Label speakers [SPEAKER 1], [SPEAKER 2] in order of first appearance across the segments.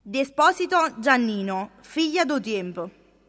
[SPEAKER 1] Di Esposito Giannino, Figlia do Tempo.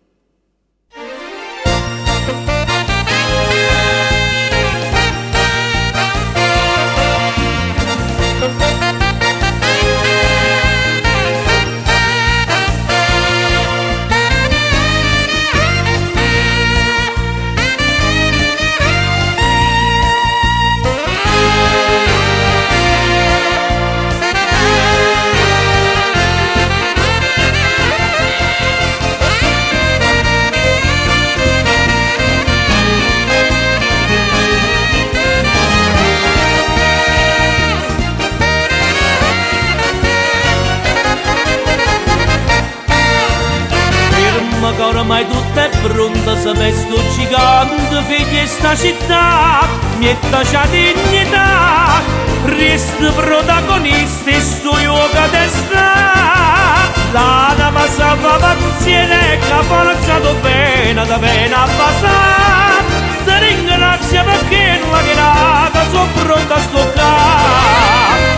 [SPEAKER 2] Che ormai tutto è pronto, se vesto gigante, figli sta città, mietta c'ha dignità, resta protagonista e sto yoga testa. La dama sa va panziere, che ha forzato bene, da bene a passare, ti ringrazio perché non la tirata, sono pronta a stoccare.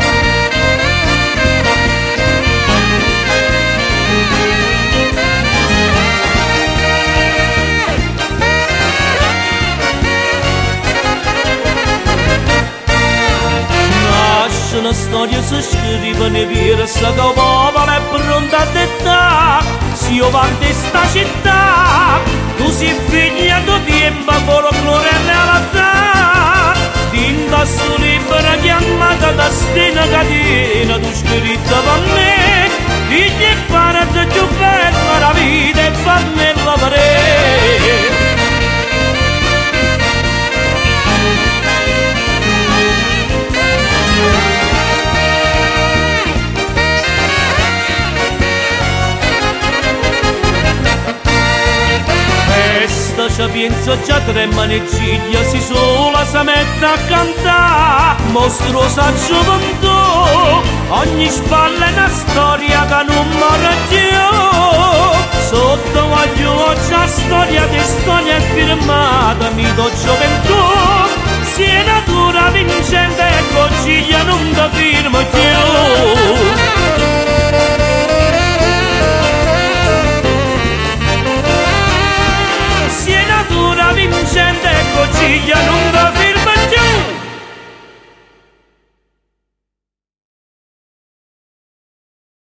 [SPEAKER 2] Una storia si scrive ne virsa che popolo è pronto a dettare. Se io vanto in sta città, tu sei figlia do tempo, folklore e realtà. Tinta su libera chiamata da stena catena, tu scritta per me. Figlia e parete più bella la vita e fammi lavorare. Ci penso già tre manegiglia, si sola si mette a cantare, mostruosa gioventù, ogni spalla è una storia che non muore più. Sotto voglio c'è storia di storia firmata, mito gioventù, sia natura vincente e cogiglia non ti firma più.